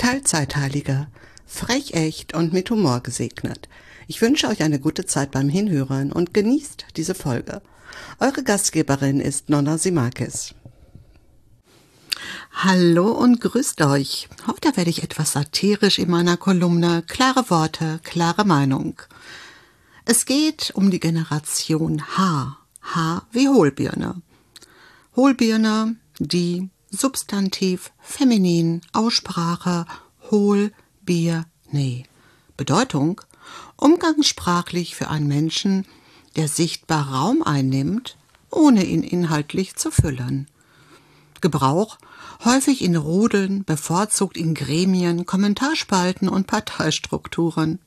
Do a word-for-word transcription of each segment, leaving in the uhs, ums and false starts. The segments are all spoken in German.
Teilzeitheiliger, frech echt und mit Humor gesegnet. Ich wünsche euch eine gute Zeit beim Hinhören und genießt diese Folge. Eure Gastgeberin ist Nonna Simakis. Hallo und grüßt euch. Heute werde ich etwas satirisch in meiner Kolumne Klare Worte, klare Meinung. Es geht um die Generation H. H wie Hohlbirne. Hohlbirne, die, Substantiv, feminin, Aussprache, hohl, Bier, nee. Bedeutung, umgangssprachlich für einen Menschen, der sichtbar Raum einnimmt, ohne ihn inhaltlich zu füllen. Gebrauch, häufig in Rudeln, bevorzugt in Gremien, Kommentarspalten und Parteistrukturen.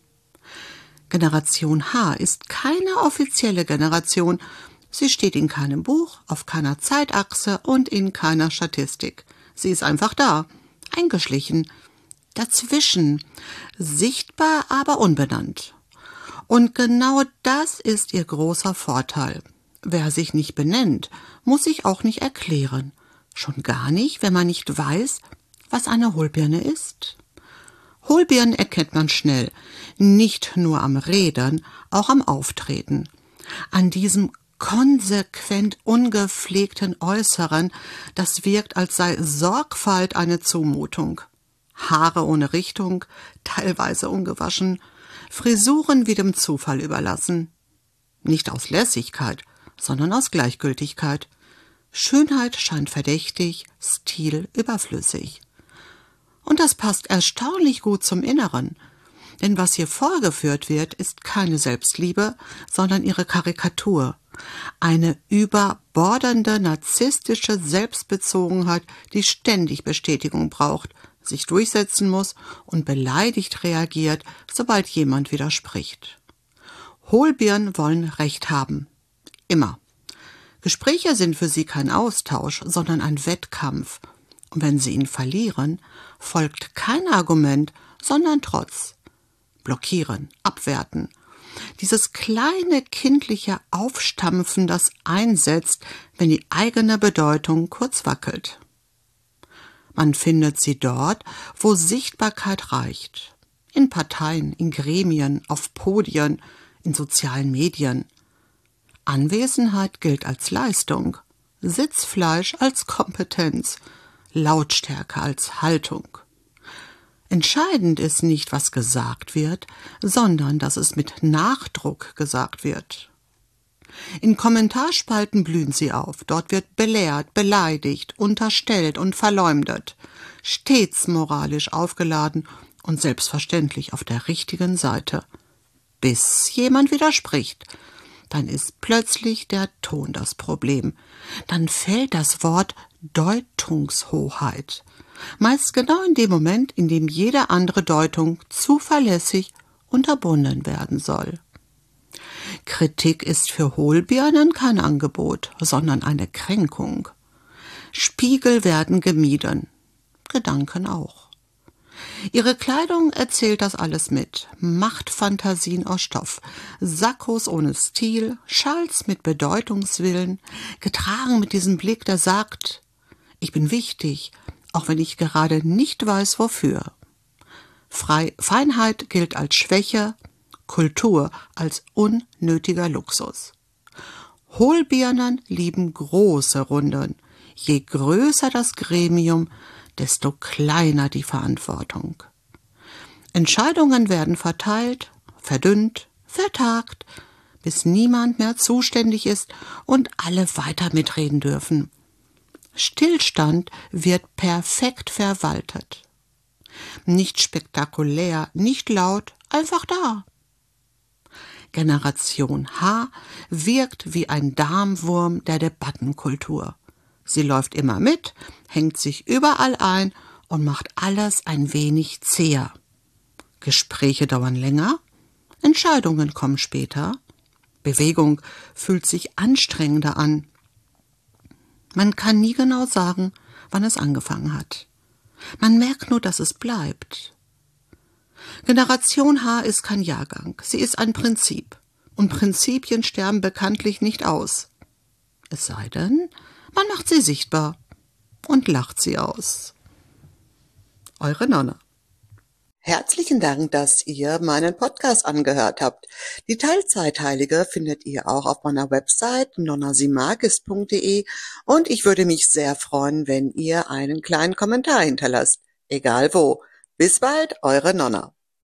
Generation H ist keine offizielle Generation. Sie steht in keinem Buch, auf keiner Zeitachse und in keiner Statistik. Sie ist einfach da, eingeschlichen, dazwischen, sichtbar, aber unbenannt. Und genau das ist ihr großer Vorteil. Wer sich nicht benennt, muss sich auch nicht erklären. Schon gar nicht, wenn man nicht weiß, was eine Hohlbirne ist. Hohlbirnen erkennt man schnell, nicht nur am Reden, auch am Auftreten. An diesem konsequent ungepflegten Äußeren, das wirkt, als sei Sorgfalt eine Zumutung. Haare ohne Richtung, teilweise ungewaschen, Frisuren wie dem Zufall überlassen. Nicht aus Lässigkeit, sondern aus Gleichgültigkeit. Schönheit scheint verdächtig, Stil überflüssig. Und das passt erstaunlich gut zum Inneren. Denn was hier vorgeführt wird, ist keine Selbstliebe, sondern ihre Karikatur. Eine überbordende, narzisstische Selbstbezogenheit, die ständig Bestätigung braucht, sich durchsetzen muss und beleidigt reagiert, sobald jemand widerspricht. Hohlbirnen wollen Recht haben. Immer. Gespräche sind für sie kein Austausch, sondern ein Wettkampf. Und wenn sie ihn verlieren, folgt kein Argument, sondern Trotz. Blockieren, abwerten. Dieses kleine kindliche Aufstampfen, das einsetzt, wenn die eigene Bedeutung kurz wackelt. Man findet sie dort, wo Sichtbarkeit reicht. In Parteien, in Gremien, auf Podien, in sozialen Medien. Anwesenheit gilt als Leistung, Sitzfleisch als Kompetenz, Lautstärke als Haltung. Entscheidend ist nicht, was gesagt wird, sondern dass es mit Nachdruck gesagt wird. In Kommentarspalten blühen sie auf. Dort wird belehrt, beleidigt, unterstellt und verleumdet. Stets moralisch aufgeladen und selbstverständlich auf der richtigen Seite. Bis jemand widerspricht. Dann ist plötzlich der Ton das Problem. Dann fällt das Wort Deutungshoheit. Meist genau in dem Moment, in dem jede andere Deutung zuverlässig unterbunden werden soll. Kritik ist für Hohlbirnen kein Angebot, sondern eine Kränkung. Spiegel werden gemieden, Gedanken auch. Ihre Kleidung erzählt das alles mit. Machtfantasien aus Stoff, Sakkos ohne Stil, Schals mit Bedeutungswillen, getragen mit diesem Blick, der sagt, ich bin wichtig, auch wenn ich gerade nicht weiß, wofür. Frei- Feinheit gilt als Schwäche, Kultur als unnötiger Luxus. Hohlbirnen lieben große Runden. Je größer das Gremium, desto kleiner die Verantwortung. Entscheidungen werden verteilt, verdünnt, vertagt, bis niemand mehr zuständig ist und alle weiter mitreden dürfen. Stillstand wird perfekt verwaltet. Nicht spektakulär, nicht laut, einfach da. Generation H wirkt wie ein Darmwurm der Debattenkultur. Sie läuft immer mit, hängt sich überall ein und macht alles ein wenig zäher. Gespräche dauern länger, Entscheidungen kommen später, Bewegung fühlt sich anstrengender an. Man kann nie genau sagen, wann es angefangen hat. Man merkt nur, dass es bleibt. Generation H ist kein Jahrgang, sie ist ein Prinzip. Und Prinzipien sterben bekanntlich nicht aus. Es sei denn, man macht sie sichtbar und lacht sie aus. Eure Nonna. Herzlichen Dank, dass ihr meinen Podcast angehört habt. Die Teilzeitheilige findet ihr auch auf meiner Website nonna simakis punkt de und ich würde mich sehr freuen, wenn ihr einen kleinen Kommentar hinterlasst. Egal wo. Bis bald, eure Nonna.